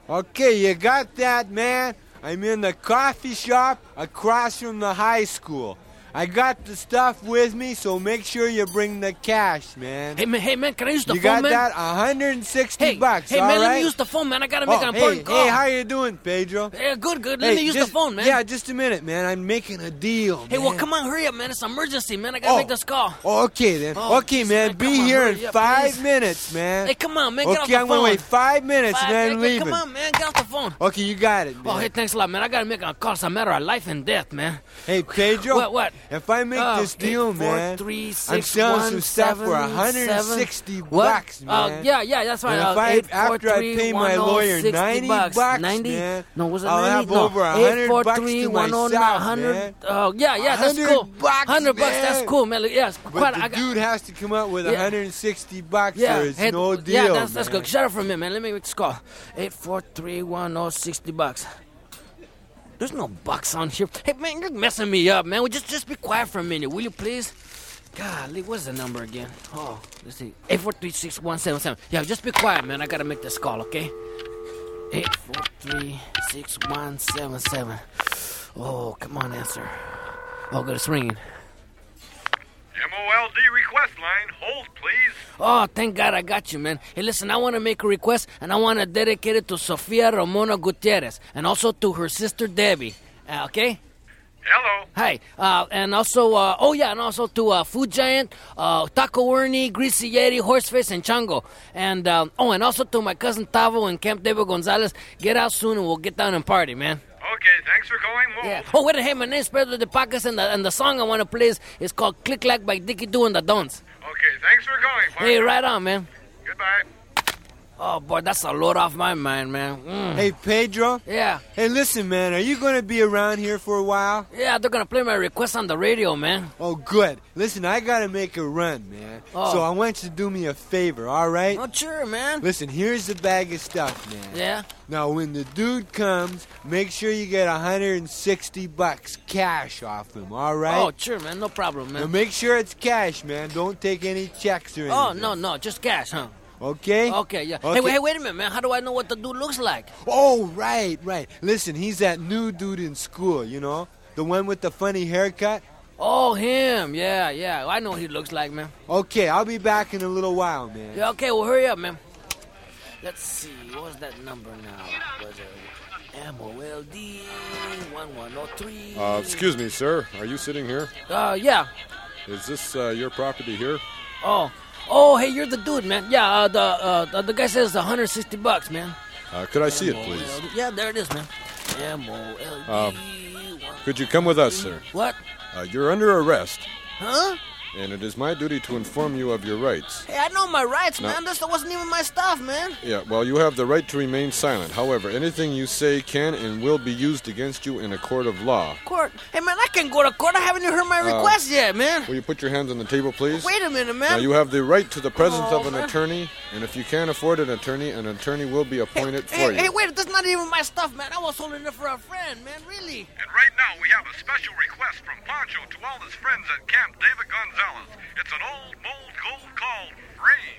Okay, you got that, man? I'm in the coffee shop across from the high school. I got the stuff with me, so make sure you bring the cash, man. Hey, man, can I use the You phone, got man? that? $160, Hey, all man, let right? me use the phone, man. I gotta make an important call. Hey, how you doing, Pedro? Yeah, good. Let me use the phone, man. Yeah, just a minute, man. I'm making a deal, Hey, man. well, come on, hurry up, man. It's an emergency, man. I gotta make this call. Oh, okay, then. Oh, okay, geez, man. man, Be come on, here hurry in up, 5 please. minutes, man. Hey, come on, man. Get off the Okay, I'm phone. gonna wait 5 minutes and then leave. Come on, man. Get off the phone. Okay, you got it, man. Oh, hey, thanks a lot, man. I gotta make a call. It's a matter of life and death, man. Hey, Pedro. What? If I make this deal, 8, 4, man, 3, 6, I'm selling 1, some stuff for 7, $160, what? man. Yeah, that's right. And if after I 843 pay my lawyer 60 $90, 90? man, No, was it I'll 90? have over $100 843 to myself, 100. man. Oh, yeah, that's cool. $100, $100, that's man. cool, man. Yeah, it's But quite. the dude has to come up with Yeah. $160 Yeah, or it's hey, no deal, yeah, that's man. good. Shut up for a minute, man. Let me make this call. 843 $60. There's no bucks on here. Hey, man, you're messing me up, man. Well, just be quiet for a minute, will you, please? Golly, what's the number again? Oh, let's see. 843-6177. Yeah, just be quiet, man. I gotta make this call, okay? 843-6177. Oh, come on, answer. Oh, good, it's ringing. MOLD request line. Hold, please. Oh, thank God I got you, man. Hey, listen, I want to make a request, and I want to dedicate it to Sofia Ramona Gutierrez, and also to her sister Debbie. Okay? Hello. Hi. And also, and also to Food Giant, Taco Ernie, Greasy Yeti, Horseface, and Chango. And, and also to my cousin Tavo and Camp David Gonzalez. Get out soon, and we'll get down and party, man. Okay, thanks for calling. Move. Yeah. Oh, wait, hey, my name's Pedro de Pacas, and the song I want to play is called Click Clack by Dickie Doo and the Dons. Okay, thanks for calling. Hey, right on, man. Goodbye. Oh, boy, that's a load off my mind, man. Hey, Pedro. Yeah. Hey, listen, man. Are you going to be around here for a while? Yeah, they're going to play my request on the radio, man. Oh, good. Listen, I got to make a run, man. Oh. So I want you to do me a favor, all right? Oh, sure, man. Listen, here's the bag of stuff, man. Yeah? Now, when the dude comes, make sure you get $160 cash off him, all right? Oh, sure, man. No problem, Now, man. make sure it's cash, man. Don't take any checks or anything. Oh, no, just cash, huh? Okay? Okay, yeah. Okay. Hey, wait a minute, man. How do I know what the dude looks like? Oh, right. Listen, he's that new dude in school, you know? The one with the funny haircut? Oh, him. Yeah. I know what he looks like, man. Okay, I'll be back in a little while, man. Yeah, okay, well, hurry up, man. Let's see. What was that number now? Was it MOLD 1103? Excuse me, sir. Are you sitting here? Yeah. Is this your property here? Oh, hey, you're the dude, man. Yeah, the guy says $160, man. Could I see it, please? Yeah, there it is, man. MOLD. Could you come with us, sir? What? You're under arrest, Huh? and it is my duty to inform you of your rights. Hey, I know my rights, No. man. This wasn't even my stuff, man. Yeah, well, you have the right to remain silent. However, anything you say can and will be used against you in a court of law. Court? Hey, man, I can't go to court. I haven't even heard my request yet, man. Will you put your hands on the table, please? Wait a minute, Now, man. you have the right to the presence of an man. attorney, and if you can't afford an attorney will be appointed for you. Hey, wait, that's not even my stuff, man. I was holding it for a friend, man, really. And right now we have a special request from Pancho to all his friends at Camp David Gonzalez. It's an old mold gold called Ring.